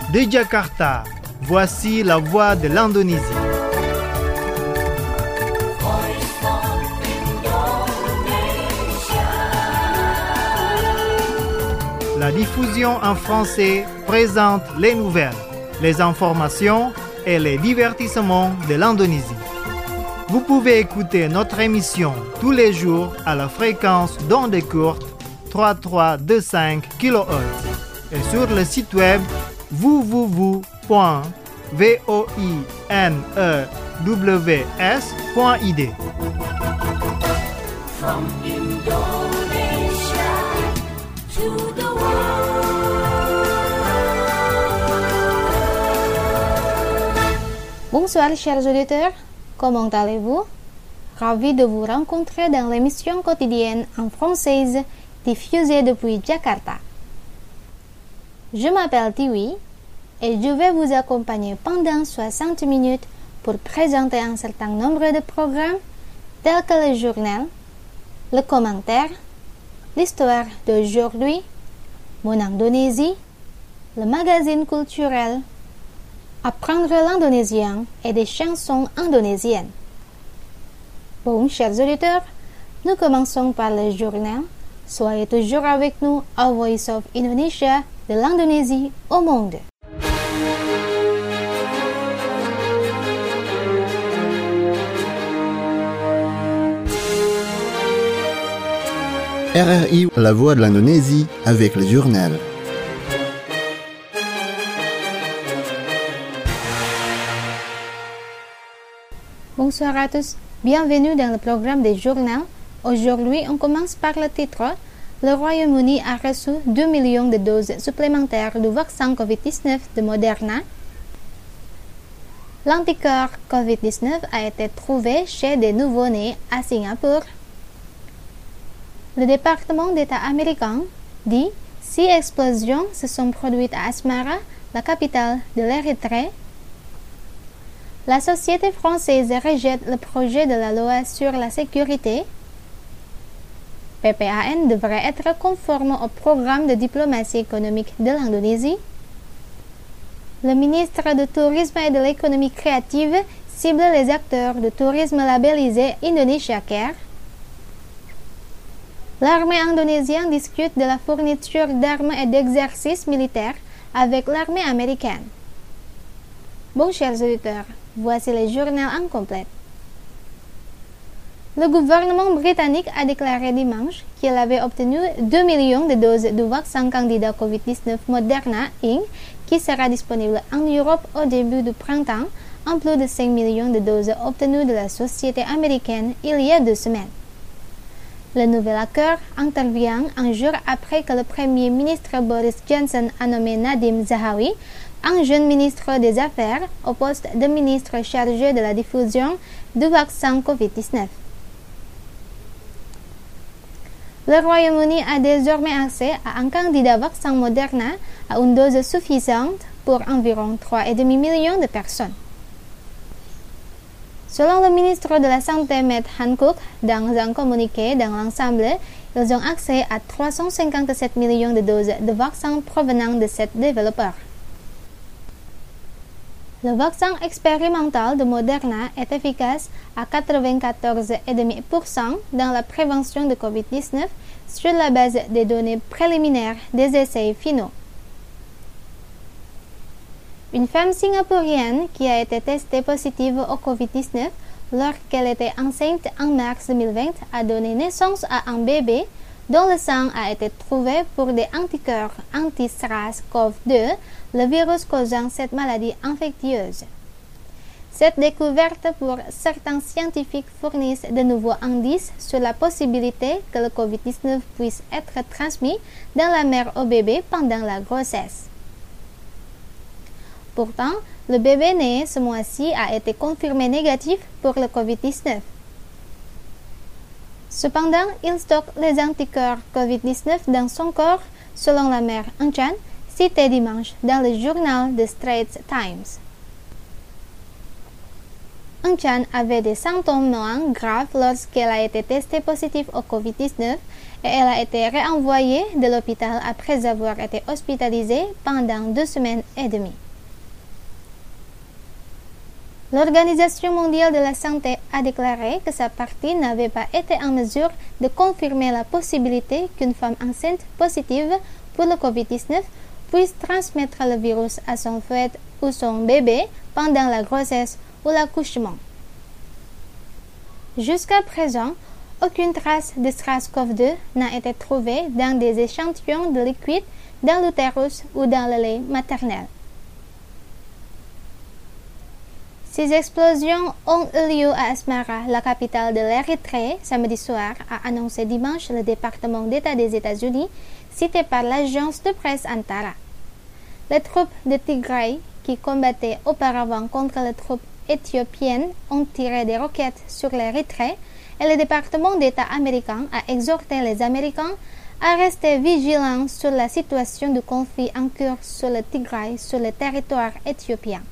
De Jakarta, voici la voix de l'Indonésie. La diffusion en français présente les nouvelles, les informations et les divertissements de l'Indonésie. Vous pouvez écouter notre émission tous les jours à la fréquence d'onde courte 3325 kHz et sur le site web www.voinews.id. From Indonesia to the Bonsoir chers auditeurs, comment allez-vous? Ravi de vous rencontrer dans l'émission quotidienne en française diffusée depuis Jakarta. Je m'appelle Tiwi et je vais vous accompagner pendant 60 minutes pour présenter un certain nombre de programmes tels que le journal, le commentaire, l'histoire d'aujourd'hui, mon Indonésie, le magazine culturel, apprendre l'indonésien et des chansons indonésiennes. Bon, chers auditeurs, nous commençons par le journal. Soyez toujours avec nous à Voice of Indonesia, de l'Indonésie au monde. RRI, la voix de l'Indonésie, avec le journal. Bonsoir à tous, bienvenue dans le programme des journaux. Aujourd'hui, on commence par le titre. Le Royaume-Uni a reçu 2 millions de doses supplémentaires du vaccin COVID-19 de Moderna. L'anticorps COVID-19 a été trouvé chez des nouveau-nés à Singapour. Le département d'État américain dit 6 explosions se sont produites à Asmara, la capitale de l'Érythrée. La société française rejette le projet de la loi sur la sécurité. PPAN devrait être conforme au programme de diplomatie économique de l'Indonésie. Le ministre du Tourisme et de l'économie créative cible les acteurs de tourisme labellisés Indonesia Care. L'armée indonésienne discute de la fourniture d'armes et d'exercices militaires avec l'armée américaine. Bon, chers auditeurs, voici le journal en complet. Le gouvernement britannique a déclaré dimanche qu'il avait obtenu 2 millions de doses du vaccin candidat COVID-19 Moderna Inc. qui sera disponible en Europe au début du printemps, en plus de 5 millions de doses obtenues de la société américaine il y a 2 semaines. Le nouvel accord intervient un jour après que le Premier ministre Boris Johnson a nommé Nadhim Zahawi, un jeune ministre des Affaires, au poste de ministre chargé de la diffusion du vaccin COVID-19. Le Royaume-Uni a désormais accès à un candidat vaccin Moderna à une dose suffisante pour environ 3,5 millions de personnes. Selon le ministre de la Santé Matt Hancock, dans un communiqué dans l'ensemble, ils ont accès à 357 millions de doses de vaccins provenant de 7 développeurs. Le vaccin expérimental de Moderna est efficace à 94,5% dans la prévention de COVID-19 sur la base des données préliminaires des essais finaux. Une femme singapourienne qui a été testée positive au COVID-19 lorsqu'elle était enceinte en mars 2020 a donné naissance à un bébé dont le sang a été trouvé pour des anticorps anti-SARS-CoV-2, le virus causant cette maladie infectieuse. Cette découverte pour certains scientifiques fournissent de nouveaux indices sur la possibilité que le COVID-19 puisse être transmis dans la mère au bébé pendant la grossesse. Pourtant, le bébé né ce mois-ci a été confirmé négatif pour le COVID-19. Cependant, il stocke les anticorps COVID-19 dans son corps, selon la mère Enchan, citée dimanche dans le journal The Straits Times. Eun Chan avait des symptômes moins graves lorsqu'elle a été testée positive au Covid-19 et elle a été renvoyée de l'hôpital après avoir été hospitalisée pendant 2 semaines et demie. L'Organisation mondiale de la santé a déclaré que sa partie n'avait pas été en mesure de confirmer la possibilité qu'une femme enceinte positive pour le Covid-19 puisse transmettre le virus à son fœtus ou son bébé pendant la grossesse ou l'accouchement. Jusqu'à présent, aucune trace de SARS-CoV-2 n'a été trouvée dans des échantillons de liquide dans l'utérus ou dans le lait maternel. Ces explosions ont eu lieu à Asmara, la capitale de l'Érythrée, samedi soir, a annoncé dimanche le département d'État des États-Unis, cité par l'agence de presse Antara. Les troupes de Tigray, qui combattaient auparavant contre les troupes éthiopiennes, ont tiré des roquettes sur l'Érythrée et le département d'État américain a exhorté les Américains à rester vigilants sur la situation du conflit en cours sur le Tigray, sur le territoire éthiopien.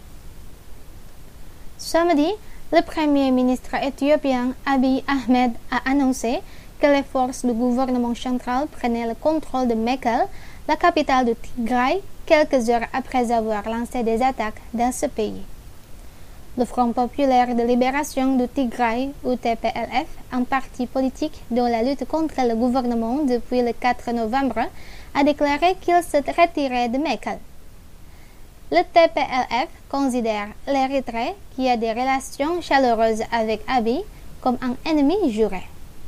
Samedi, le premier ministre éthiopien Abiy Ahmed a annoncé que les forces du gouvernement central prenaient le contrôle de Mekelle, la capitale du Tigray, quelques heures après avoir lancé des attaques dans ce pays. Le Front populaire de libération du Tigray, ou TPLF, un parti politique dont la lutte contre le gouvernement depuis le 4 novembre, a déclaré qu'il se retirait de Mekelle. Le TPLF considère l'Érythrée, qui a des relations chaleureuses avec Abiy, comme un ennemi juré.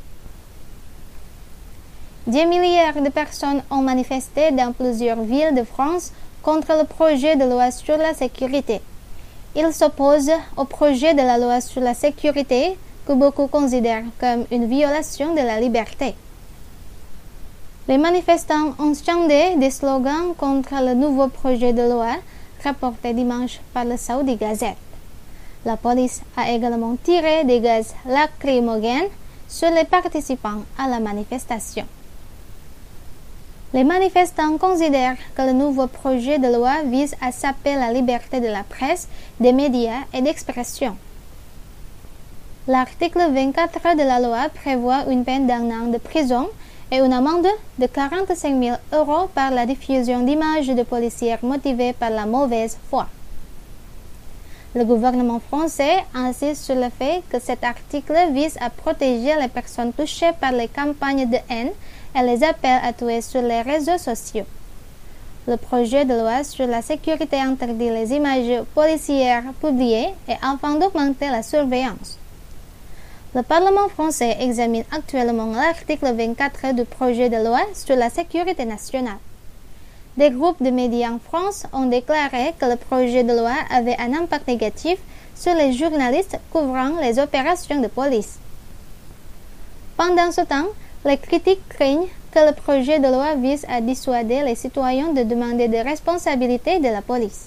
Des milliers de personnes ont manifesté dans plusieurs villes de France contre le projet de loi sur la sécurité. Ils s'opposent au projet de la loi sur la sécurité que beaucoup considèrent comme une violation de la liberté. Les manifestants ont scandé des slogans contre le nouveau projet de loi rapporté dimanche par le Saudi Gazette. La police a également tiré des gaz lacrymogènes sur les participants à la manifestation. Les manifestants considèrent que le nouveau projet de loi vise à saper la liberté de la presse, des médias et d'expression. L'article 24 de la loi prévoit une peine d'1 an de prison et une amende de 45 000 € par la diffusion d'images de policiers motivées par la mauvaise foi. Le gouvernement français insiste sur le fait que cet article vise à protéger les personnes touchées par les campagnes de haine et les appels à tuer sur les réseaux sociaux. Le projet de loi sur la sécurité interdit les images policières publiées et afin d'augmenter la surveillance. Le Parlement français examine actuellement l'article 24 du projet de loi sur la sécurité nationale. Des groupes de médias en France ont déclaré que le projet de loi avait un impact négatif sur les journalistes couvrant les opérations de police. Pendant ce temps, les critiques craignent que le projet de loi vise à dissuader les citoyens de demander des responsabilités de la police.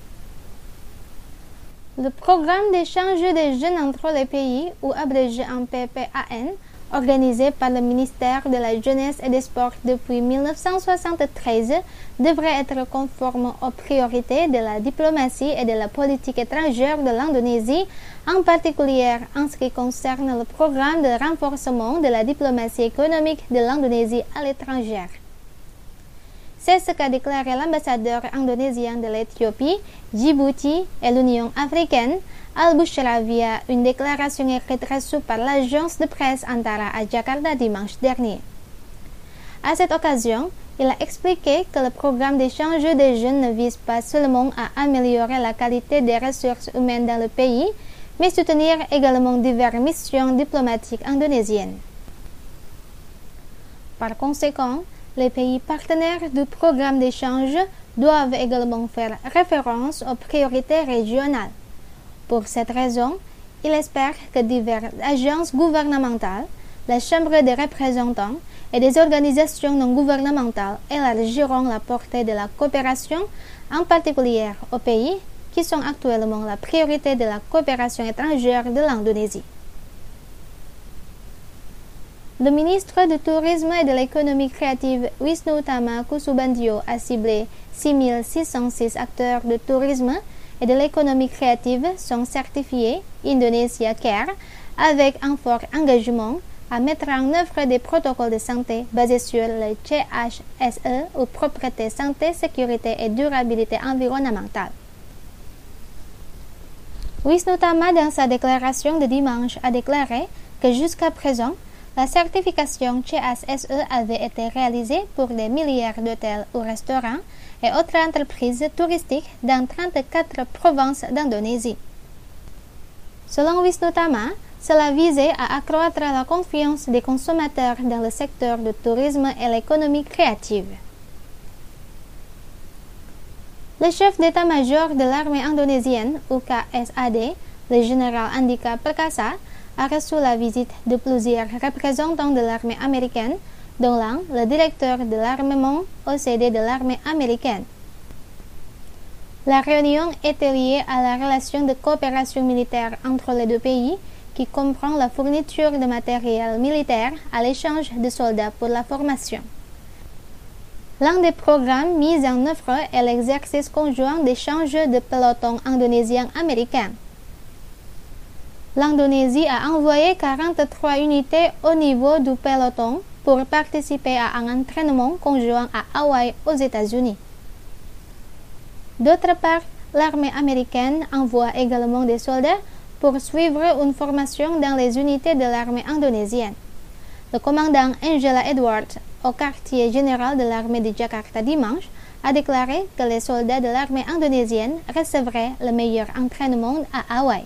Le programme d'échange des jeunes entre les pays, ou abrégé en PPAN, organisé par le ministère de la Jeunesse et des Sports depuis 1973, devrait être conforme aux priorités de la diplomatie et de la politique étrangère de l'Indonésie, en particulier en ce qui concerne le programme de renforcement de la diplomatie économique de l'Indonésie à l'étranger. C'est ce qu'a déclaré l'ambassadeur indonésien de l'Éthiopie, Djibouti et l'Union africaine, Al-Bushra, via une déclaration écrite reçue par l'agence de presse Antara à Jakarta dimanche dernier. À cette occasion, il a expliqué que le programme d'échange des jeunes ne vise pas seulement à améliorer la qualité des ressources humaines dans le pays, mais soutenir également diverses missions diplomatiques indonésiennes. Par conséquent, les pays partenaires du programme d'échange doivent également faire référence aux priorités régionales. Pour cette raison, il espère que diverses agences gouvernementales, la Chambre des représentants et des organisations non gouvernementales élargiront la portée de la coopération, en particulier aux pays qui sont actuellement la priorité de la coopération étrangère de l'Indonésie. Le ministre du Tourisme et de l'Économie créative Wisnu Tama Kusubandyo a ciblé 6 606 acteurs de tourisme et de l'économie créative sont certifiés Indonesia Care avec un fort engagement à mettre en œuvre des protocoles de santé basés sur le CHSE ou propreté, santé, sécurité et durabilité environnementale. Wisnu Tama, dans sa déclaration de dimanche, a déclaré que jusqu'à présent, la certification CHSE avait été réalisée pour des milliers d'hôtels ou restaurants et autres entreprises touristiques dans 34 provinces d'Indonésie. Selon Wisnu Tama, cela visait à accroître la confiance des consommateurs dans le secteur du tourisme et l'économie créative. Le chef d'état-major de l'armée indonésienne, UKSAD, le général Andika Perkasa, a reçu la visite de plusieurs représentants de l'armée américaine, dont l'un, le directeur de l'armement OCD de l'armée américaine. La réunion était liée à la relation de coopération militaire entre les deux pays, qui comprend la fourniture de matériel militaire à l'échange de soldats pour la formation. L'un des programmes mis en œuvre est l'exercice conjoint d'échange de pelotons indonésiens américains. L'Indonésie a envoyé 43 unités au niveau du peloton pour participer à un entraînement conjoint à Hawaï aux États-Unis. D'autre part, l'armée américaine envoie également des soldats pour suivre une formation dans les unités de l'armée indonésienne. Le commandant Angela Edwards, au quartier général de l'armée de Jakarta dimanche, a déclaré que les soldats de l'armée indonésienne recevraient le meilleur entraînement à Hawaï.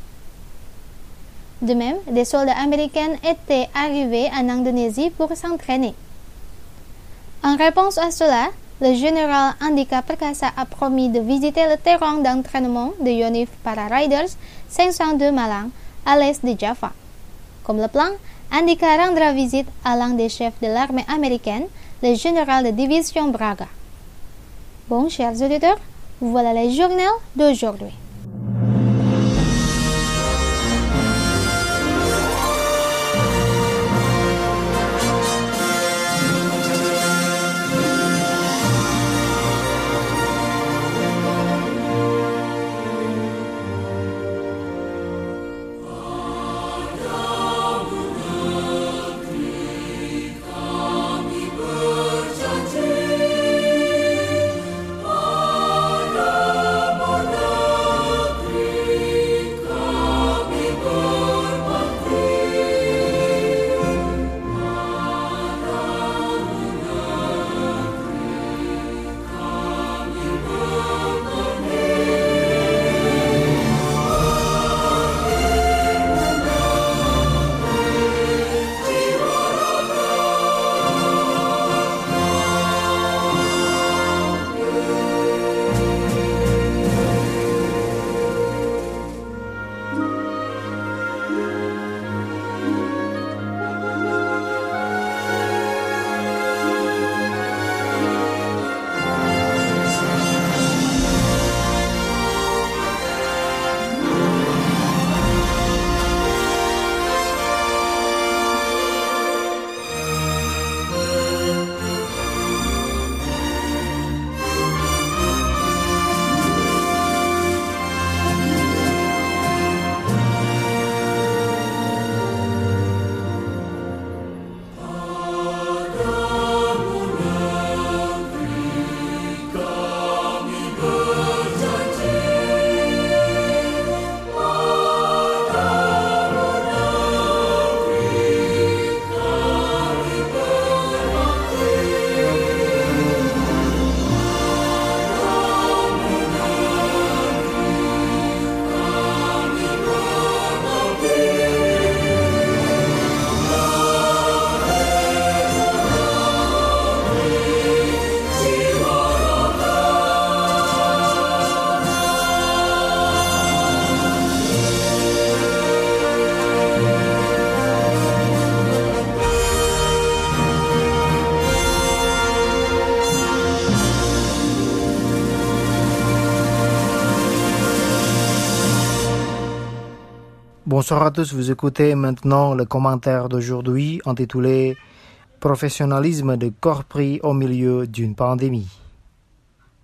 De même, des soldats américains étaient arrivés en Indonésie pour s'entraîner. En réponse à cela, le général Andika Perkasa a promis de visiter le terrain d'entraînement de Yonif Para Riders 502 Malang, à l'est de Java. Comme le plan, Andika rendra visite à l'un des chefs de l'armée américaine, le général de division Braga. Bon, chers auditeurs, voilà les journaux d'aujourd'hui. Bonsoir à tous, vous écoutez maintenant le commentaire d'aujourd'hui intitulé « Professionnalisme de corps pris au milieu d'une pandémie ».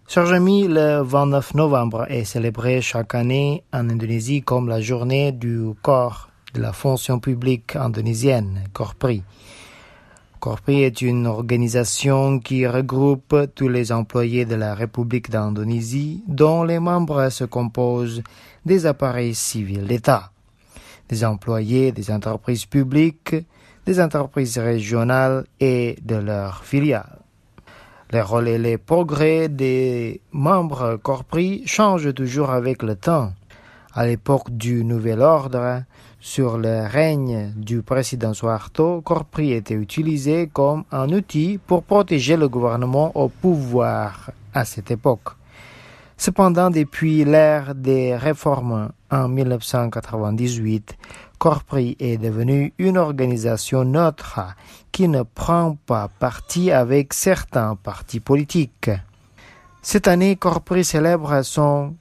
Chers amis, le 29 novembre est célébré chaque année en Indonésie comme la journée du corps de la fonction publique indonésienne, Korpri. Korpri est une organisation qui regroupe tous les employés de la République d'Indonésie dont les membres se composent des appareils civils d'État, des employés des entreprises publiques, des entreprises régionales et de leurs filiales. Les rôles et les progrès des membres Korpri changent toujours avec le temps. À l'époque du Nouvel Ordre, sur le règne du président Suharto, Korpri était utilisé comme un outil pour protéger le gouvernement au pouvoir à cette époque. Cependant, depuis l'ère des réformes en 1998, Korpri est devenue une organisation neutre qui ne prend pas parti avec certains partis politiques. Cette année, Korpri célèbre son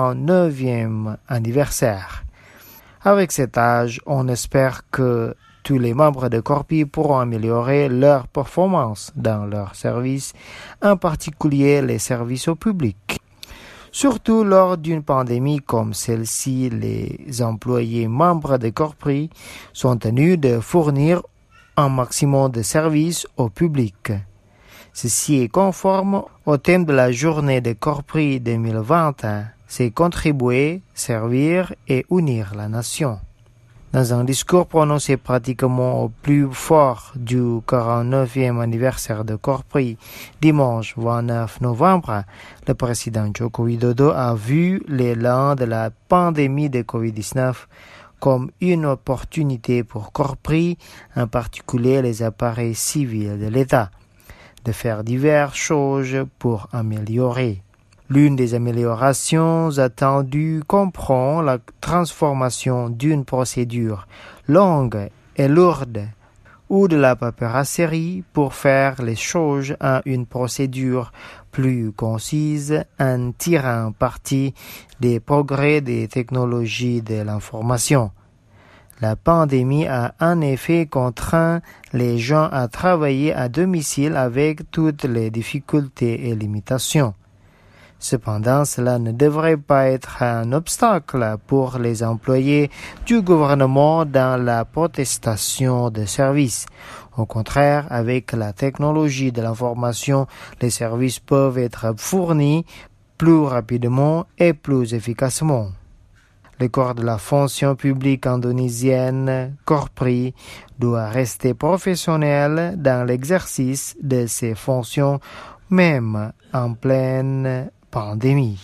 49e anniversaire. Avec cet âge, on espère que tous les membres de Korpri pourront améliorer leur performance dans leurs services, en particulier les services au public. Surtout lors d'une pandémie comme celle-ci, les employés membres de Korpri sont tenus de fournir un maximum de services au public. Ceci est conforme au thème de la journée de Korpri 2021, c'est contribuer, servir et unir la nation. Dans un discours prononcé pratiquement au plus fort du 49e anniversaire de Korpri, dimanche 29 novembre, le président Joko Widodo a vu l'élan de la pandémie de Covid-19 comme une opportunité pour Korpri, en particulier les appareils civils de l'État, de faire diverses choses pour améliorer. L'une des améliorations attendues comprend la transformation d'une procédure longue et lourde ou de la paperasserie pour faire les choses en une procédure plus concise en tirant parti des progrès des technologies de l'information. La pandémie a en effet contraint les gens à travailler à domicile avec toutes les difficultés et limitations. Cependant, cela ne devrait pas être un obstacle pour les employés du gouvernement dans la protestation de services. Au contraire, avec la technologie de l'information, les services peuvent être fournis plus rapidement et plus efficacement. Le corps de la fonction publique indonésienne, Korpri, doit rester professionnel dans l'exercice de ses fonctions, même en pleine pandémie.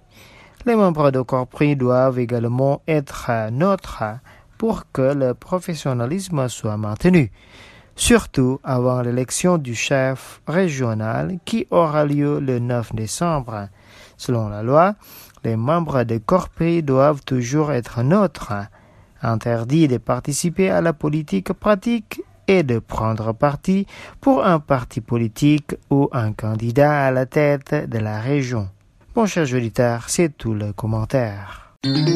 Les membres de Korpri doivent également être neutres pour que le professionnalisme soit maintenu, surtout avant l'élection du chef régional qui aura lieu le 9 décembre. Selon la loi, les membres de Korpri doivent toujours être neutres, interdits de participer à la politique pratique et de prendre parti pour un parti politique ou un candidat à la tête de la région. Bon, chers auditeurs, c'est tout le commentaire.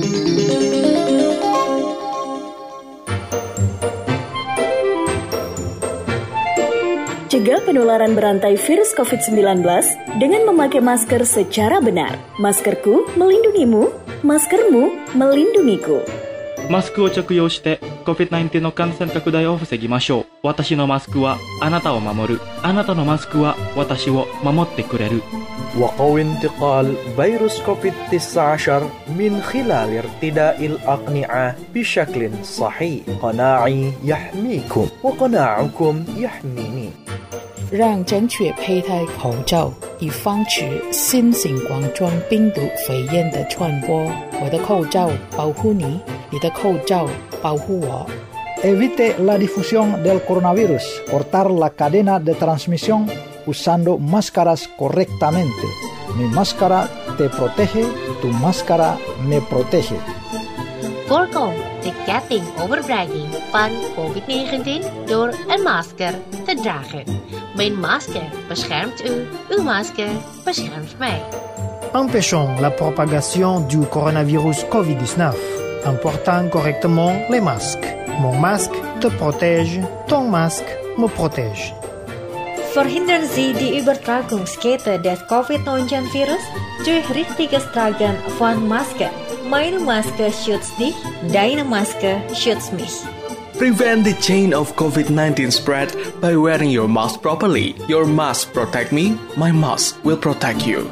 Cegah penularan berantai virus COVID-19 dengan memakai masker secara benar. Maskerku melindungimu, maskermu melindungiku. マスクを着用して COVID-19 の感染拡大を防ぎましょう。私のマスクはあなたを守る。あなたのマスクは私を守ってくれる。 وقوي انتقال فيروس كوفيد-19 من خلال ارتداء الأقنعة بشكل صحيح. قناعي يحميكم وقناعكم يحميني. 让正确佩戴口罩，以防止新型冠状病毒肺炎的传播。我的口罩保护你，你的口罩保护我。 Evite la difusión del coronavirus. Cortar la cadena de transmisión usando máscaras correctamente. Mi máscara te protege, tu máscara me protege. Voorkom de ketting overbrenging van COVID-19 door een masker te dragen. Mijn masker beschermt u, uw masker beschermt mij. Empêchons la propagation du coronavirus COVID-19 en portant correctement les masques. Mon masque te protège, ton masque me protège. Verhindern Sie die Übertragungskette des Covid-19-Virus durch richtiges Tragen von Maske. Meine Maske schützt dich, deine Maske schützt mich. Prevent the chain of COVID-19 spread by wearing your mask properly. Your mask protect me, my mask will protect you.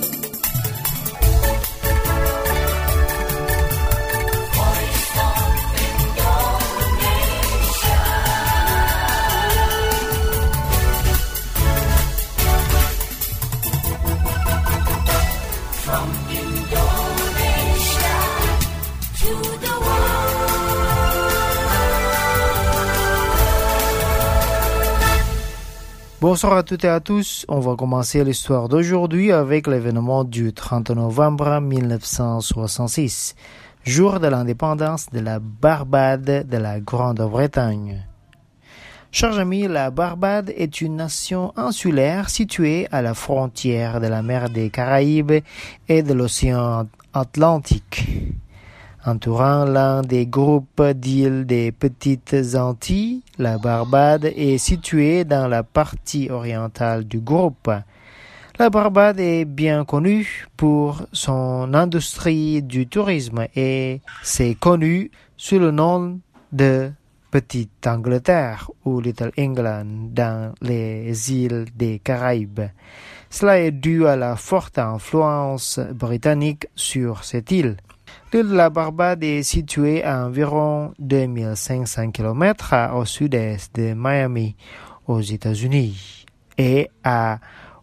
Bonsoir à toutes et à tous. On va commencer l'histoire d'aujourd'hui avec l'événement du 30 novembre 1966, jour de l'indépendance de la Barbade de la Grande-Bretagne. Chers amis, la Barbade est une nation insulaire située à la frontière de la mer des Caraïbes et de l'océan Atlantique. Entourant l'un des groupes d'îles des Petites Antilles, la Barbade est située dans la partie orientale du groupe. La Barbade est bien connue pour son industrie du tourisme et c'est connu sous le nom de Petite Angleterre ou Little England dans les îles des Caraïbes. Cela est dû à la forte influence britannique sur cette île. L'île de la Barbade est située à environ 2500 km au sud-est de Miami, aux États-Unis, et à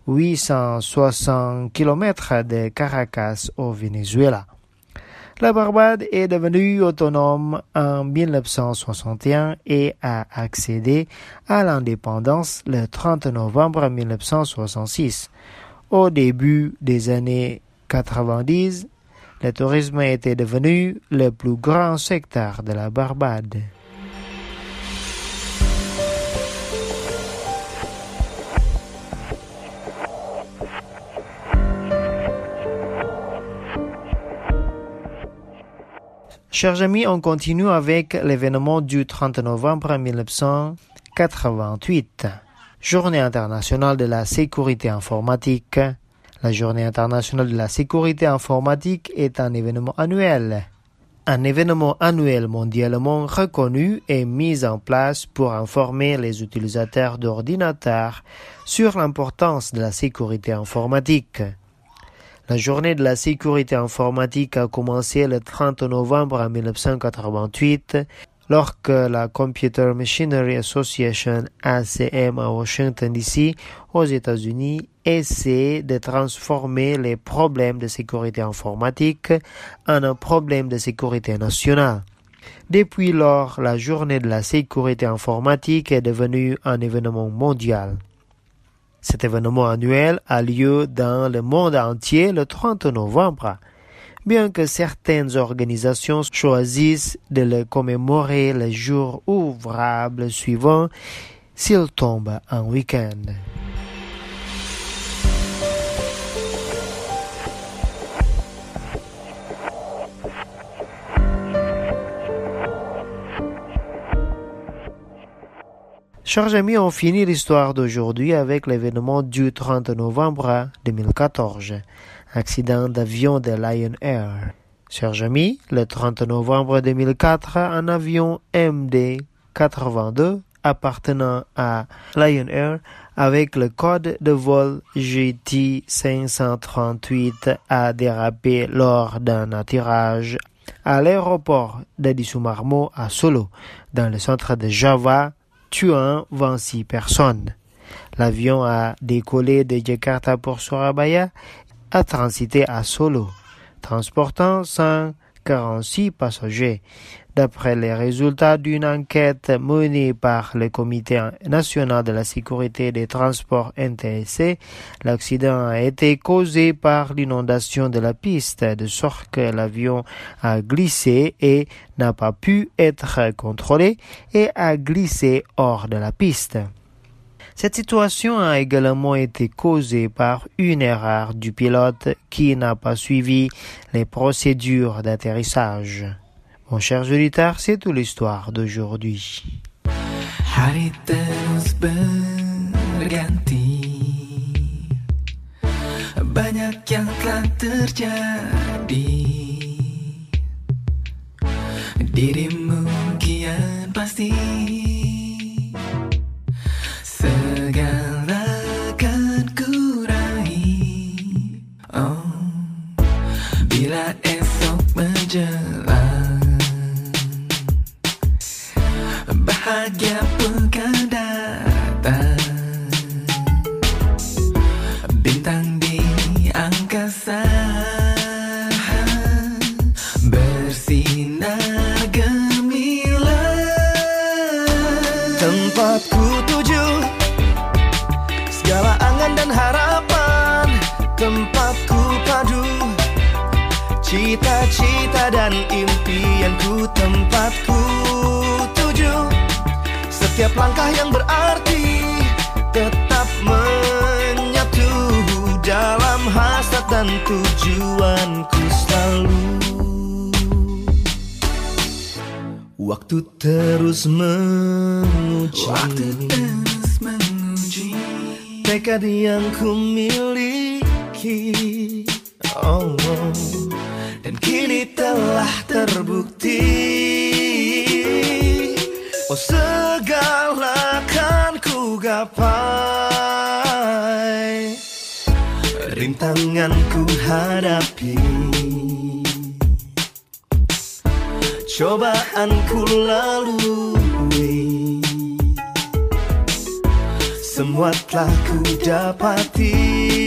860 km de Caracas, au Venezuela. La Barbade est devenue autonome en 1961 et a accédé à l'indépendance le 30 novembre 1966. Au début des années 90, le tourisme était devenu le plus grand secteur de la Barbade. Chers amis, on continue avec l'événement du 30 novembre 1988, Journée internationale de la sécurité informatique. La Journée internationale de la sécurité informatique est un événement annuel. Un événement annuel mondialement reconnu et mis en place pour informer les utilisateurs d'ordinateurs sur l'importance de la sécurité informatique. La Journée de la sécurité informatique a commencé le 30 novembre 1988 lorsque la Computer Machinery Association ACM à Washington DC, aux États-Unis, essaie de transformer les problèmes de sécurité informatique en un problème de sécurité nationale. Depuis lors, la Journée de la sécurité informatique est devenue un événement mondial. Cet événement annuel a lieu dans le monde entier le 30 novembre. Bien que certaines organisations choisissent de le commémorer le jour ouvrable suivant s'il tombe un week-end. Chers amis, on finit l'histoire d'aujourd'hui avec l'événement du 30 novembre 2014. Accident d'avion de Lion Air. Chers amis, le 30 novembre 2004, un avion MD-82 appartenant à Lion Air avec le code de vol GT538 a dérapé lors d'un atterrage à l'aéroport d'Adi Sumarmo à Solo, dans le centre de Java, tuant 26 personnes. L'avion a décollé de Jakarta pour Surabaya, a transité à Solo, transportant 146 passagers. D'après les résultats d'une enquête menée par le Comité national de la sécurité des transports NTSC, l'accident a été causé par l'inondation de la piste, de sorte que l'avion a glissé et n'a pas pu être contrôlé et a glissé hors de la piste. Cette situation a également été causée par une erreur du pilote qui n'a pas suivi les procédures d'atterrissage. Mon cher auditeurs, c'est toute l'histoire d'aujourd'hui. Hari terus berganti. Banyak yang telah terjadi. Dirimu kian pasti segala akan kurai. Oh, bila esok menjelang, bahagia pun kan datang. Bintang di angkasa bersinar gemilang. Tempatku tuju segala angan dan harapan. Tempatku padu cita-cita dan impianku. Tempatku tuju setiap langkah yang berarti tetap menyatu dalam hasrat dan tujuanku selalu. Waktu terus menguji tekad yang ku miliki. Oh, dan kini telah terbukti. Oh, segala kan ku gapai, rintangan ku hadapi, cobaan ku lalui, semua telah ku dapati.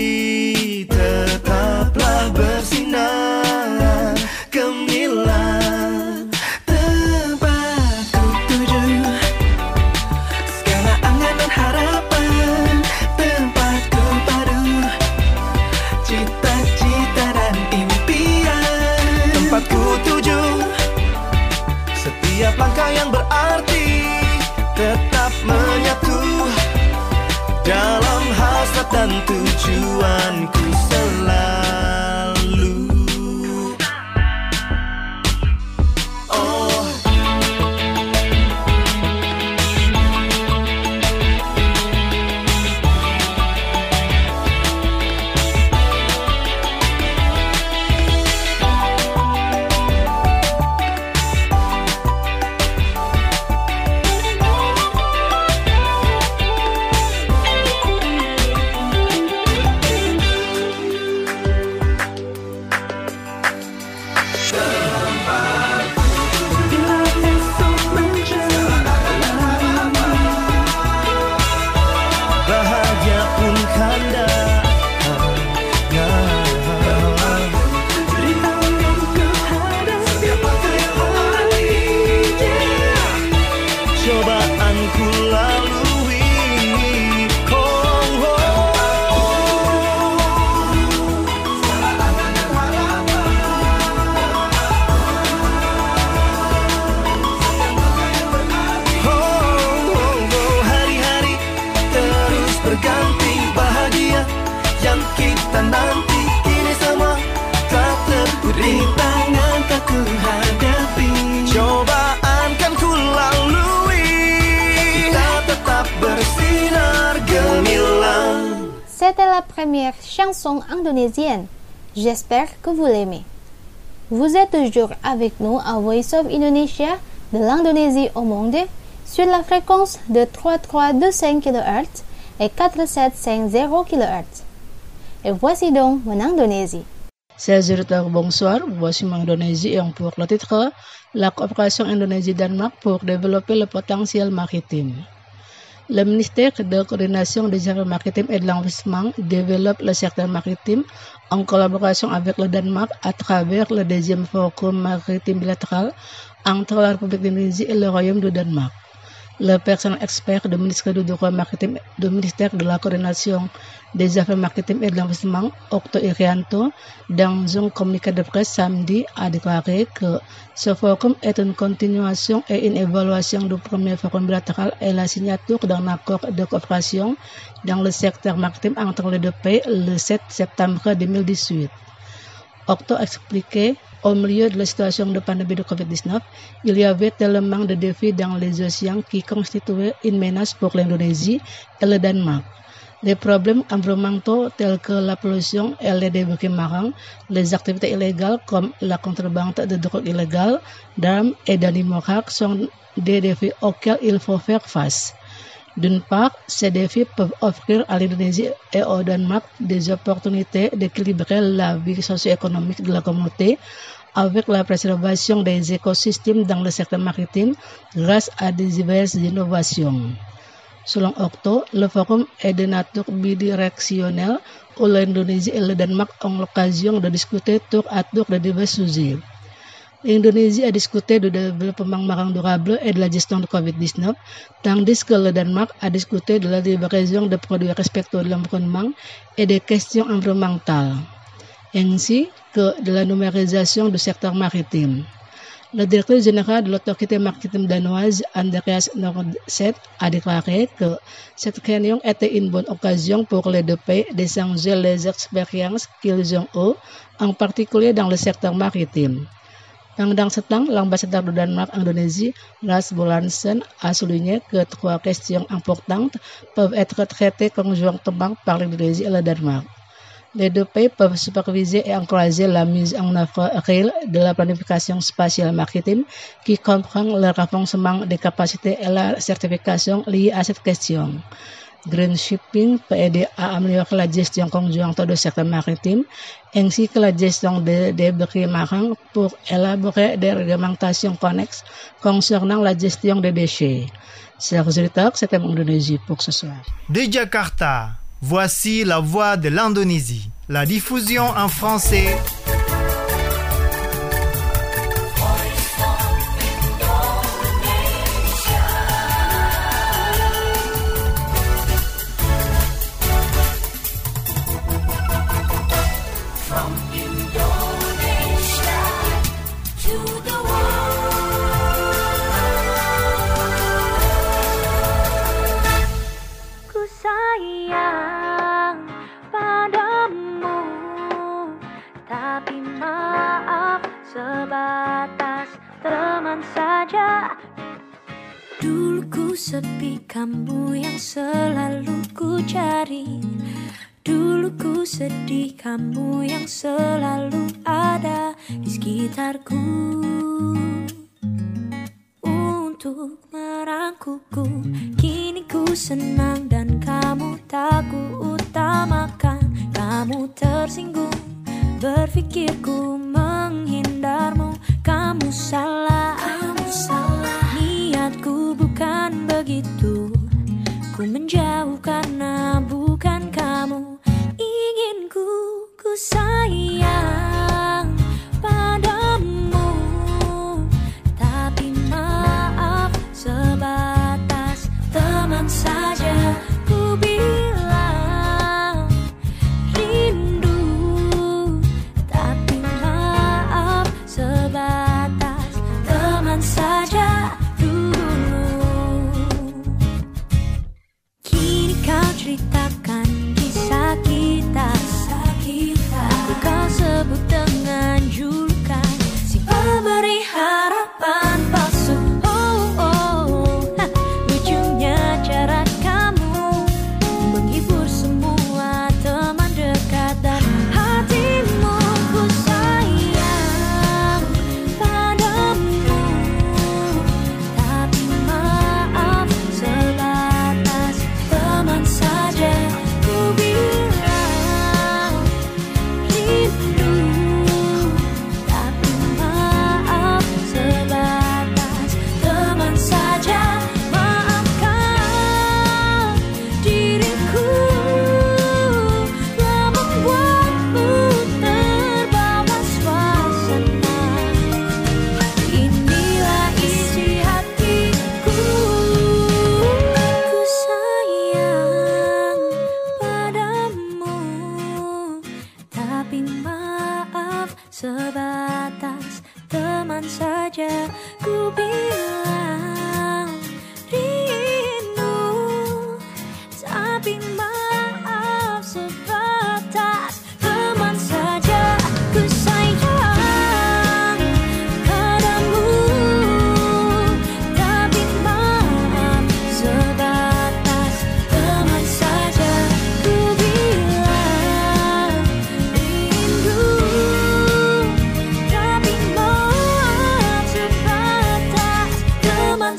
Tetaplah bersinar gemilang. Tempatku tuju segala angan dan harapan. Tempatku padu cita-cita dan impian. Tempatku tuju setiap langkah yang berarti tetap menyatu dalam hasrat dan tujuanku selalu. Oh, C'était la première chanson indonésienne. J'espère que vous l'aimez. Vous êtes toujours avec nous à Voice of Indonesia de l'Indonésie au monde sur la fréquence de 3325 kHz et 4750 kHz. Et voici donc mon Indonésie. Chers auditeurs, bonsoir. Voici mon Indonésie et pour le titre, la coopération Indonésie-Danemark pour développer le potentiel maritime. Le ministère de coordination des affaires maritimes et de l'investissement développe le secteur maritime en collaboration avec le Danemark à travers le deuxième forum maritime bilatéral entre la République d'Indonésie et le Royaume du Danemark. Le personnel expert du ministère du droit maritime du ministère de la coordination des affaires maritimes et de l'investissement, Okto Irianto, dans un communiqué de presse samedi, a déclaré que ce forum est une continuation et une évaluation du premier forum bilatéral et la signature d'un accord de coopération dans le secteur maritime entre les deux pays le 7 septembre 2018. Okto expliquait, au milieu de la situation de pandémie de Covid-19, il y avait tellement de défis dans les océans qui constituaient une menace pour l'Indonésie et le Danemark. Les problèmes environnementaux tels que la pollution et les débris marins, les activités illégales comme la contrebande de drogue illégale, d'armes et d'animaux rares sont des défis auxquels il faut faire face. D'une part, ces défis peuvent offrir à l'Indonésie et au Danemark des opportunités d'équilibrer la vie socio-économique de la communauté avec la préservation des écosystèmes dans le secteur maritime grâce à des diverses innovations. Selon Octo, le forum est de nature bidirectionnelle où l'Indonésie et le Danemark ont l'occasion de discuter tour à tour de divers sujets. L'Indonésie a discuté du développement marin durable et de la gestion de Covid-19, tandis que le Danemark a discuté de la livraison de produits respectueux de l'environnement et des questions environnementales, ainsi que de la numérisation du secteur maritime. Le directeur général de l'autorité maritime danoise, Andreas Nordset, a déclaré que cette réunion était une bonne occasion pour les deux pays d'échanger les expériences qu'ils ont eues, en particulier dans le secteur maritime. Pendant ce temps, l'ambassadeur du Danemark en Indonésie, Lars Bolansen, a souligné que 3 questions importantes peuvent être traitées conjointement par l'Indonésie et le Danemark. Les deux pays peuvent superviser et encourager la mise en œuvre réelle de la planification spatiale maritime qui comprend le renforcement des capacités et la certification liées à cette question. Green Shipping peut aider à améliorer la gestion conjointe du secteur maritime ainsi que la gestion des débris marins pour élaborer des réglementations connexes concernant la gestion des déchets. Chers auditeurs, c'était mon Indonésie pour ce soir. De Jakarta, voici la voix de l'Indonésie. La diffusion en français. Dulu ku sepi, kamu yang selalu ku cari. Dulu ku sedih, kamu yang selalu ada di sekitarku untuk merangkulku. Kini ku senang dan kamu tak ku utamakan. Kamu tersinggung, berpikirku menghindarmu. Kamu salah, niatku bukan begitu. Ku menjauh karena bukan kamu inginku. Ku sayang padamu, tapi maaf sebatas teman saja. Ku bilang rindu, tapi maaf sebatas teman saja dulu.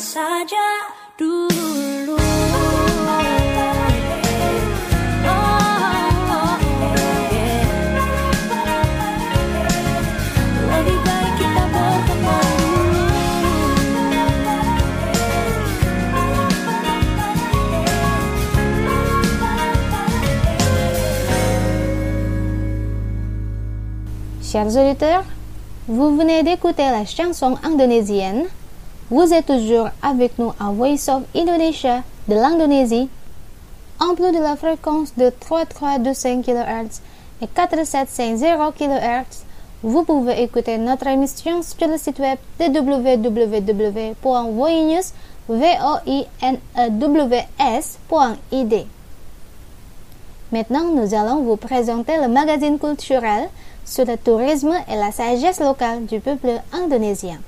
saja dulu. Lebih baik kita berteman. Chers auditeurs, vous venez d'écouter la chanson indonésienne. Vous êtes toujours avec nous à Voice of Indonesia de l'Indonésie. En plus de la fréquence de 3325 kHz et 4750 kHz, vous pouvez écouter notre émission sur le site web de www.voinews.id. Maintenant, nous allons vous présenter le magazine culturel sur le tourisme et la sagesse locale du peuple indonésien.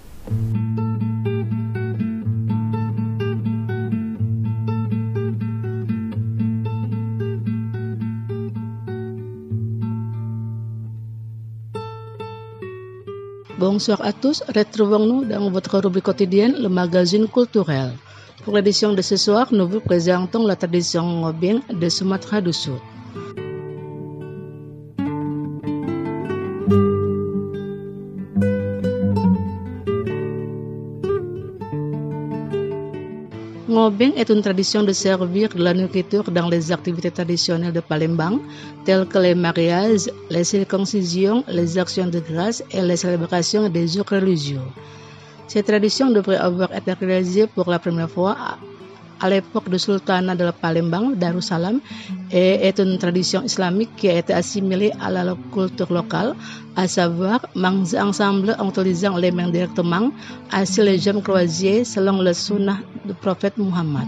Bonsoir à tous, retrouvons-nous dans votre rubrique quotidienne, le magazine culturel. Pour l'édition de ce soir, nous vous présentons la tradition ngobeng de Sumatra du Sud. Ngobeng est une tradition de servir de la nourriture dans les activités traditionnelles de Palembang, telles que les mariages, les circoncisions, les actions de grâce et les célébrations des jours religieux. Cette tradition devrait avoir été réalisée pour la première fois à l'époque du sultanat de Palembang, Darussalam, et est une tradition islamique qui a été assimilée à la culture locale, à savoir manger ensemble en utilisant les mains directement, assis les jambes croisées selon le sunnah du prophète Muhammad.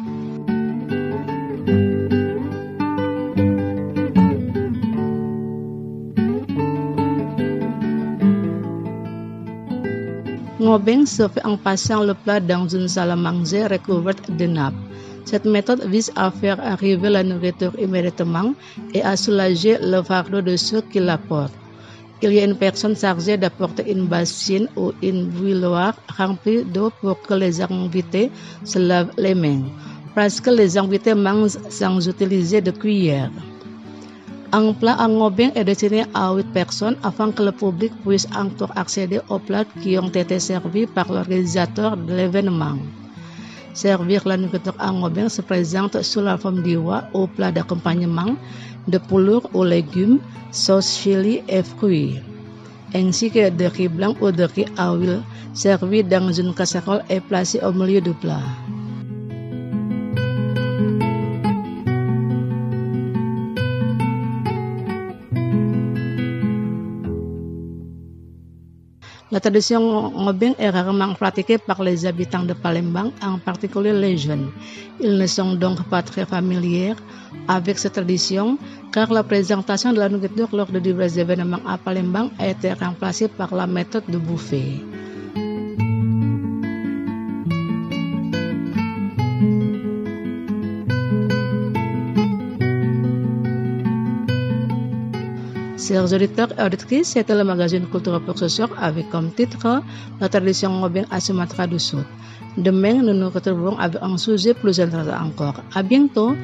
Ngobeng se fait en passant le plat dans une salle à manger recouverte de nappes. Cette méthode vise à faire arriver la nourriture immédiatement et à soulager le fardeau de ceux qui la portent. Il y a une personne chargée d'apporter une bassine ou une bouilloire remplie d'eau pour que les invités se lavent les mains. Presque les invités mangent sans utiliser de cuillère. Un plat à ngobeng est destiné à 8 personnes afin que le public puisse encore accéder aux plats qui ont été servis par l'organisateur de l'événement. Servir la nourriture à ngobeng se présente sous la forme d'iwa au plat d'accompagnement, de poulure aux légumes, sauce chili et fruits, ainsi que de riz blanc ou de riz à huile, servi dans une casserole et placé au milieu du plat. La tradition ngobeng est rarement pratiquée par les habitants de Palembang, en particulier les jeunes. Ils ne sont donc pas très familiers avec cette tradition, car la présentation de la nourriture lors de divers événements à Palembang a été remplacée par la méthode de buffet. Chers auditeurs et auditrices, c'était le magazine culturel pour ce soir avec comme titre la tradition ngobeng à Sumatra du Sud. Demain, nous nous retrouverons avec un sujet plus intéressant encore. À bientôt.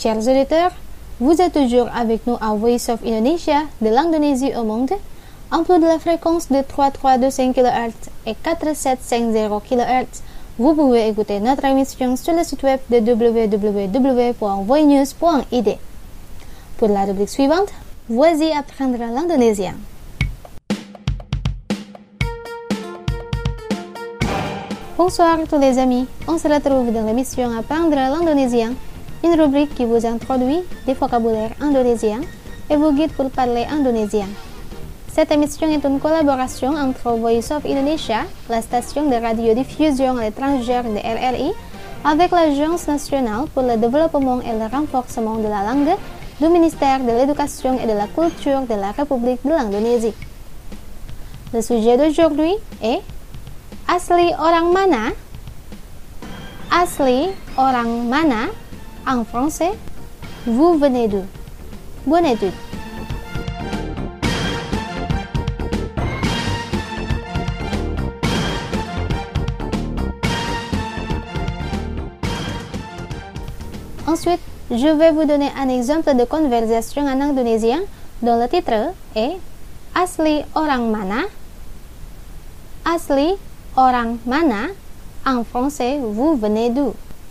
Chers auditeurs, vous êtes toujours avec nous à Voice of Indonesia de l'Indonésie au monde, en plus de la fréquence de 3325 kHz et 4750 kHz. Vous pouvez écouter notre émission sur le site web de www.voinews.id. Pour la rubrique suivante, voici apprendre l'indonésien. Bonsoir tous les amis, on se retrouve dans l'émission Apprendre l'indonésien, une rubrique qui vous introduit des vocabulaires indonésiens et vous guide pour parler indonésien. Cette émission est une collaboration entre Voice of Indonesia, la station de radiodiffusion à l'étranger de RRI, avec l'Agence nationale pour le développement et le renforcement de la langue du ministère de l'Éducation et de la Culture de la République de l'Indonésie. Le sujet d'aujourd'hui est Asli orang mana? Asli orang mana? En français, vous venez d'où? Bonne étude. Ensuite, je vais vous donner un exemple de conversation en indonésien dont le titre est Asli orang mana? Asli orang mana? En français, vous venez d'où?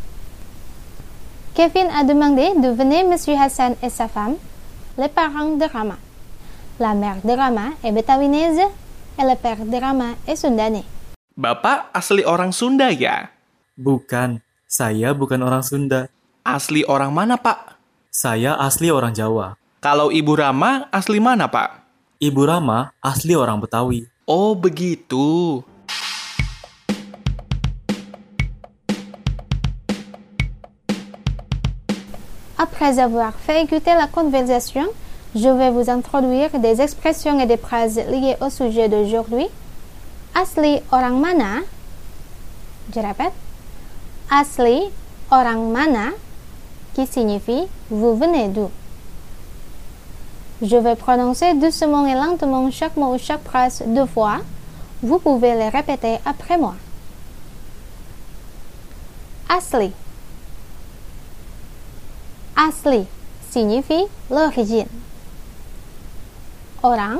Kevin a demandé d'où venaient M. Hassan et sa femme, les parents de Rama. La mère de Rama est bétawinaise et le père de Rama est sundanais. Bapak asli orang Sunda ya? Bukan, saya bukan orang Sunda. Asli orang mana, Pak? Saya asli orang Jawa. Kalau Ibu Rama asli mana, Pak? Ibu Rama asli orang Betawi. Oh, begitu. Après avoir fait écouter la conversation, je vais vous introduire des expressions et des phrases liées au sujet d'aujourd'hui. Asli orang mana? Je répète. Asli orang mana? Qui signifie vous venez d'où? Je vais prononcer doucement et lentement chaque mot ou chaque phrase 2 fois. Vous pouvez les répéter après moi. Asli. Asli signifie l'origine. Orang.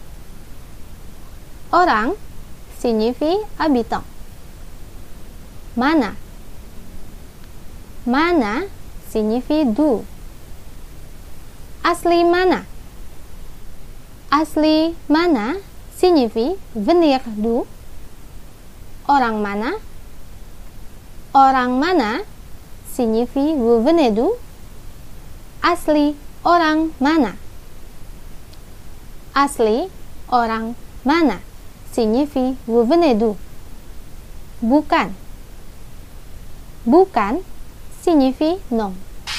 Orang signifie habitant. Mana. Mana signifie d'où. Asli mana. Asli mana signifie venir d'où. Orang mana. Orang mana signifie vous venez d'où. Asli orang mana. Asli orang mana signifie vous venez d'où. Bukan. Bukan signifie non.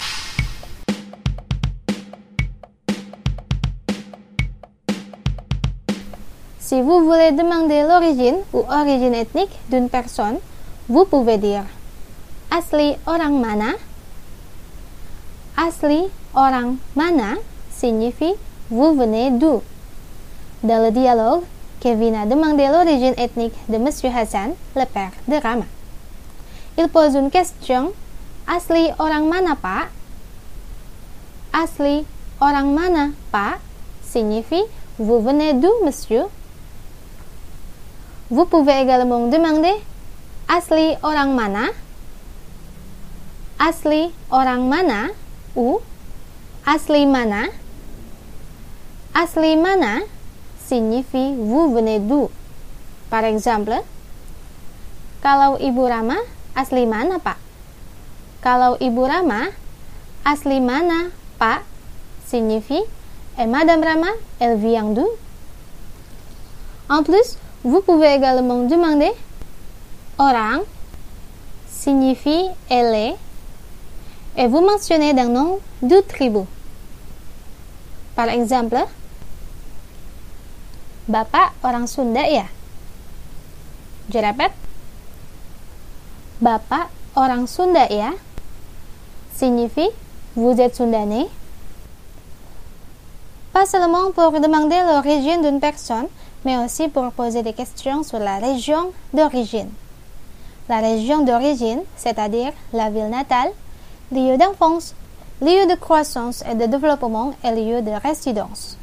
Si vous voulez demander l'origine ou origine ethnique d'une personne, vous pouvez dire Asli orang mana? Asli orang mana signifie vous venez d'où. Dans le dialogue, Kevin a demandé l'origine ethnique de M. Hassan, le père de Rama. Il pose une question. Asli orang mana, Pak? Asli orang mana, Pak signifie vous venez d'où, monsieur? Vous pouvez également demander Asli orang mana? Asli orang mana ou Asli mana? Asli mana signifie vous venez d'où. Par exemple, kalau Ibu Rama asli mana, Pak? Kalau Ibu Rama asli mana, Pak signifie et Madame Rama, elle vient d'où? En plus, vous pouvez également demander orang signifie elle est et vous mentionnez d'un nom de tribu. Par exemple, Bapak orang Sunda ya? Je répète. Bapak orang Sunda ya? Signifie vous êtes Sundanais. Pas seulement pour demander l'origine d'une personne, mais aussi pour poser des questions sur la région d'origine. La région d'origine, c'est-à-dire la ville natale, lieu d'enfance, lieu de croissance et de développement et lieu de résidence.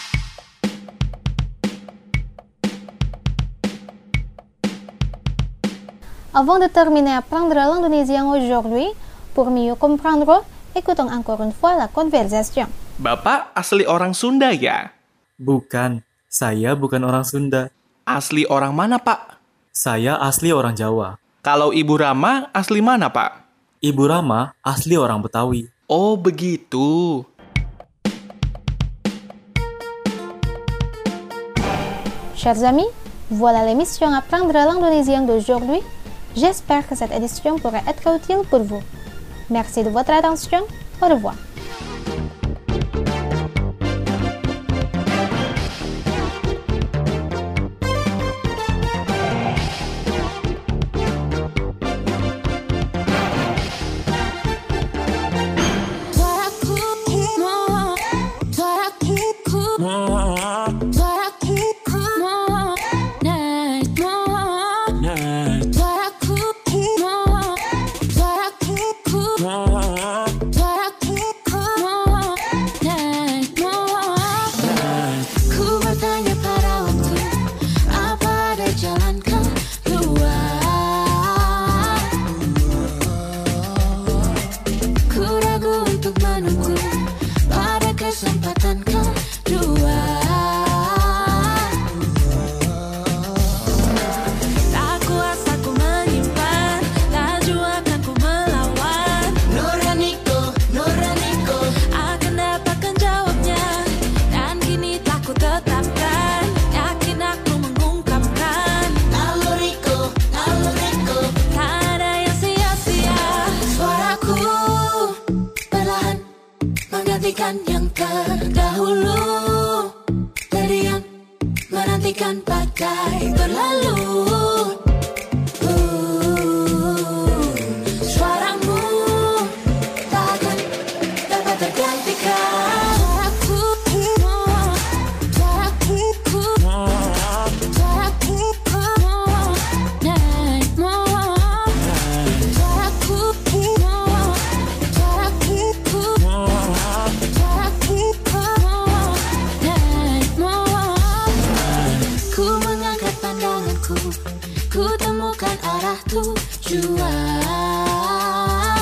Avant de terminer apprendre l'indonésien aujourd'hui, pour mieux comprendre, écoutons encore une fois la conversation. Bapak asli orang Sunda ya? Bukan, saya bukan orang Sunda. Asli orang mana, Pak? Saya asli orang Jawa. Kalau Ibu Rama asli mana, Pak? Ibu Rama asli orang Betawi. Oh, begitu. Chers amis, voilà l'émission Apprendre l'indonésien d'aujourd'hui. J'espère que cette édition pourrait être utile pour vous. Merci de votre attention. Au revoir. Yang terdahulu teriak menantikan badai berlalu. Suaramu takkan dapat tergantikan. Ku temukan arah tujuan.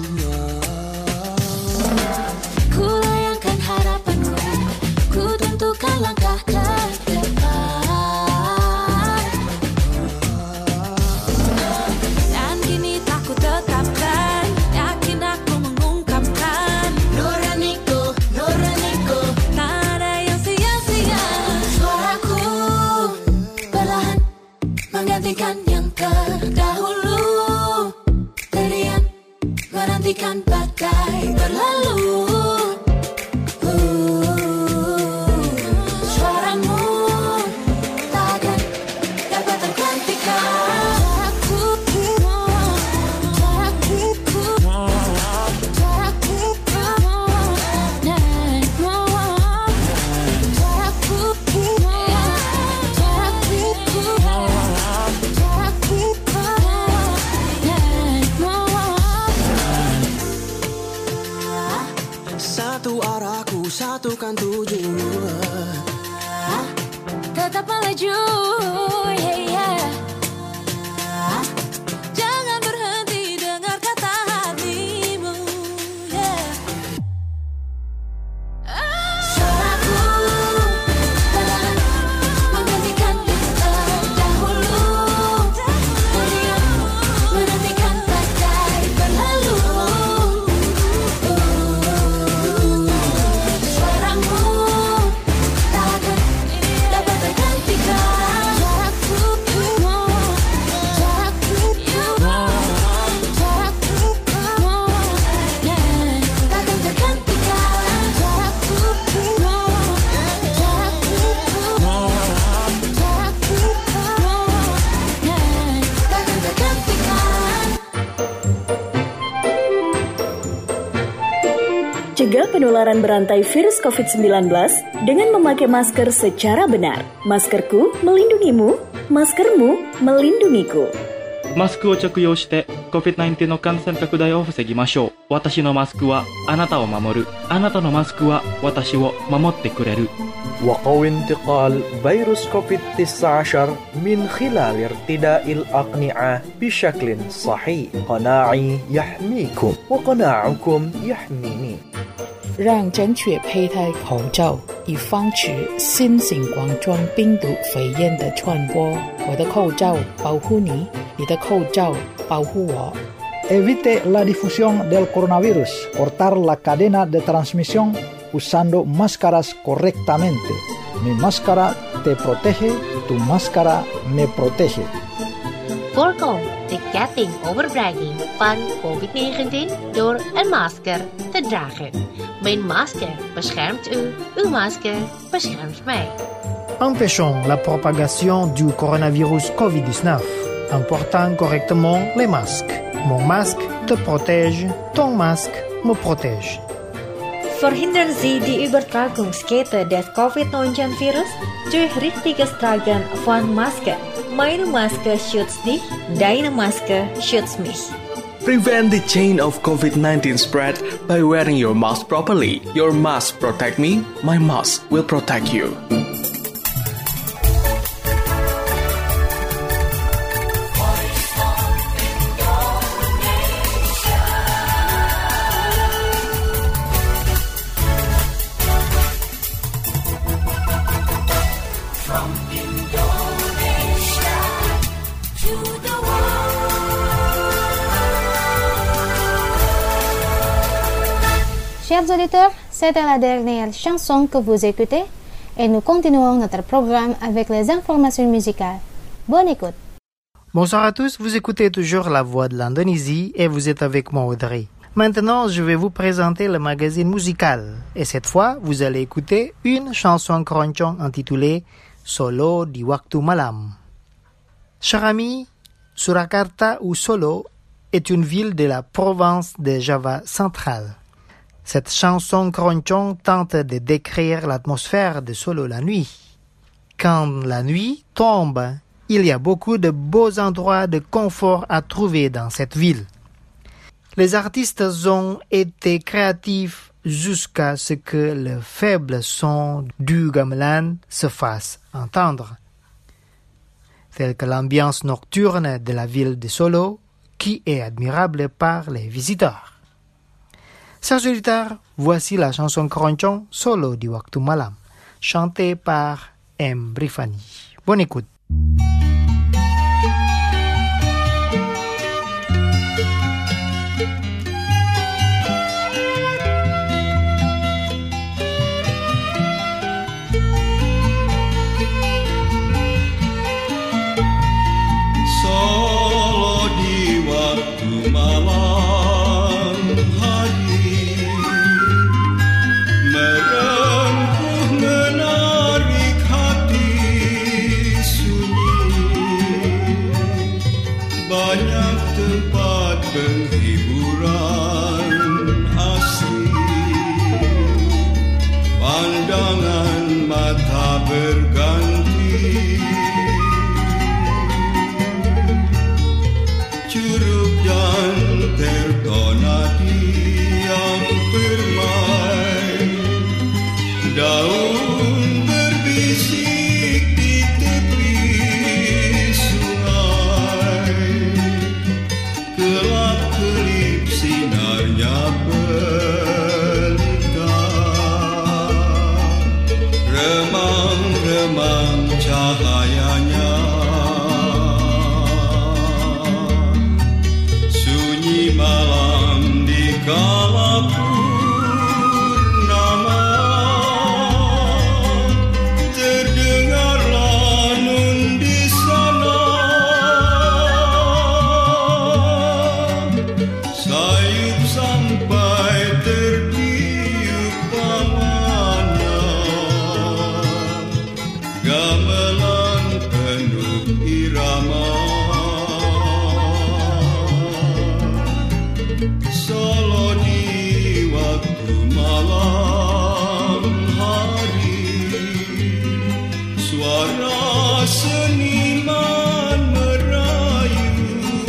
Ku layangkan harapanku, ku tentukan langkah ke depan. Dan kini tak ku tetapkan, yakin aku mengungkapkan. Nuraniku, nuraniku, tak ada yang sia-sia. Suaraku perlahan menggantikan yang terdahulu. Teriak menantikan badai berlalu. Suaramu takkan dapat tergantikan. Satu arahku, satukan tujuan. Tetap melaju, yeah, yeah. Jangan berhenti dengar kata hatimu, yeah. Suaraku perlahan menggantikan yang terdahulu. Teriak menantikan badai berlalu. Suaramu takkan dapat tergantikan. Takkan tergantikan. Takkan tergantikan. Cegah penularan berantai virus COVID-19 dengan memakai masker secara benar. Maskerku melindungimu, maskermu melindungiku. マスクを着用して COVID-19 の感染拡大を防ぎましょう。私のマスクはあなたを守る。あなたのマスクは私を守ってくれる。 وقوي انتقال فيروس كوفيد-19 من خلال ارتداء الأقنعة بشكل صحيح. قناعي يحميكم وقناعكم يحميني. 让正确佩戴口罩，以防止新型冠状病毒肺炎的传播。我的口罩保护你，你的口罩保护我。 Evite la difusión del coronavirus. Cortar la cadena de transmisión usando máscaras correctamente. Mi máscara te protege, tu máscara me protege. Voorkom de ketting overbrenging van COVID-19 door een masker te dragen. Mijn masker beschermt u, uw masker beschermt mij. Empêchons la propagation du coronavirus COVID-19 en portant correctement les masques. Mon masque te protège, ton masque me protège. Verhindern Sie die Übertragungskette des Covid-19-Virus durch richtiges Tragen von Maske. Meine Maske schützt dich, deine Maske schützt mich. Prevent the chain of COVID-19 spread by wearing your mask properly. Your mask protect me, my mask will protect you. Chers auditeurs, c'était la dernière chanson que vous écoutez et nous continuons notre programme avec les informations musicales. Bonne écoute. Bonsoir à tous, vous écoutez toujours La Voix de l'Indonésie et vous êtes avec moi Audrey. Maintenant, je vais vous présenter le magazine musical et cette fois, vous allez écouter une chanson keroncong intitulée Solo di Waktu Malam. Chers amis, Surakarta ou Solo est une ville de la province de Java centrale. Cette chanson keroncong tente de décrire l'atmosphère de Solo la nuit. Quand la nuit tombe, il y a beaucoup de beaux endroits de confort à trouver dans cette ville. Les artistes ont été créatifs jusqu'à ce que le faible son du gamelan se fasse entendre, tel que l'ambiance nocturne de la ville de Solo, qui est admirable par les visiteurs. Chers auditeurs, voici la chanson keroncong Solo di Waktu Malam, chantée par M. Brifani. Bonne écoute. Solo di waktu malam hari merengkuh menarik hati sunyi. Banyak tempat penghiburan asli, pandangan mata berganti. Curug dan tertona diam bermain, daun berbisik di tepi sungai, kelap-kelip sinarnya pelita, remang-remang cahayanya. Malam di kala purnama, terdengar lanun di sana. Sayup sampai tertiup pamana, gamelan penuh irama. Solo di waktu malam hari, suara seniman merayu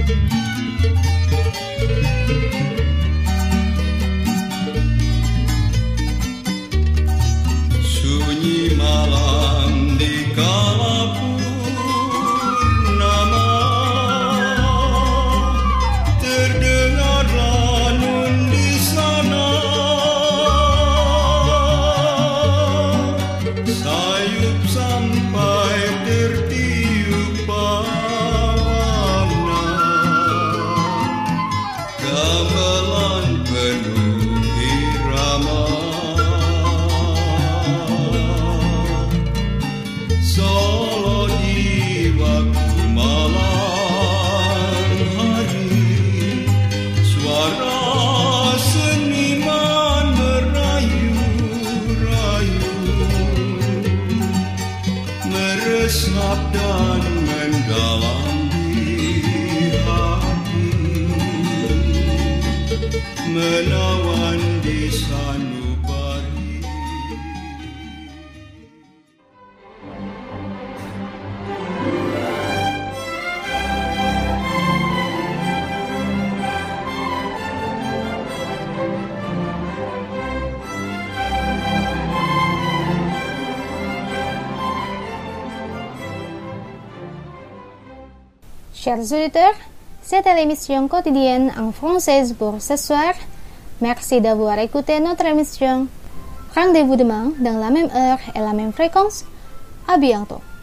Sunyi malam di kala purnama, terdengar ranum di sana. Sayup sampai tertiup warna, gamelan penuh irama. Solo di waktu malam hari, suara seniman merayu-rayu, meresap dan mendalam di hati, menawan di sanubari. Chers auditeurs, c'était l'émission quotidienne en française pour ce soir. Merci d'avoir écouté notre émission. Rendez-vous demain dans la même heure et la même fréquence. À bientôt.